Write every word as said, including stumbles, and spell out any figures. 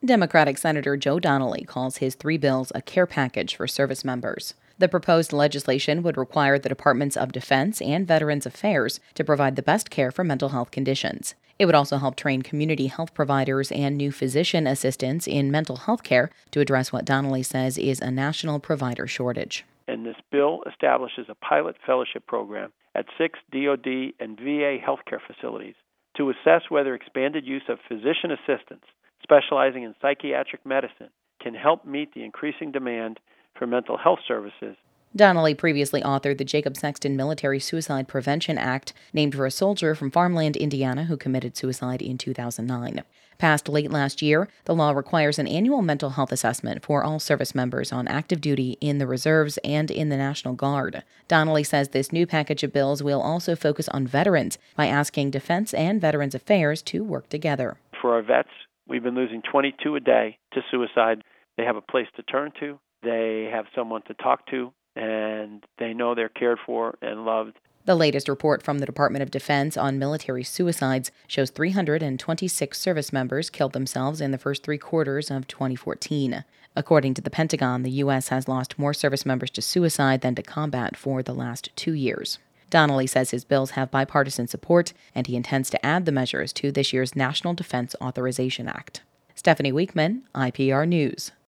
Democratic Senator Joe Donnelly calls his three bills a care package for service members. The proposed legislation would require the Departments of Defense and Veterans Affairs to provide the best care for mental health conditions. It would also help train community health providers and new physician assistants in mental health care to address what Donnelly says is a national provider shortage. And this bill establishes a pilot fellowship program at six D O D and V A healthcare facilities to assess whether expanded use of physician assistants specializing in psychiatric medicine can help meet the increasing demand for mental health services. Donnelly previously authored the Jacob Sexton Military Suicide Prevention Act, named for a soldier from Farmland, Indiana, who committed suicide in two thousand nine. Passed late last year, the law requires an annual mental health assessment for all service members on active duty in the reserves and in the National Guard. Donnelly says this new package of bills will also focus on veterans by asking Defense and Veterans Affairs to work together. For our vets, we've been losing twenty-two a day to suicide. They have a place to turn to. They have someone to talk to, and they know they're cared for and loved. The latest report from the Department of Defense on military suicides shows three hundred twenty-six service members killed themselves in the first three quarters of twenty fourteen. According to the Pentagon, the U S has lost more service members to suicide than to combat for the last two years. Donnelly says his bills have bipartisan support, and he intends to add the measures to this year's National Defense Authorization Act. Stephanie Weekman, I P R News.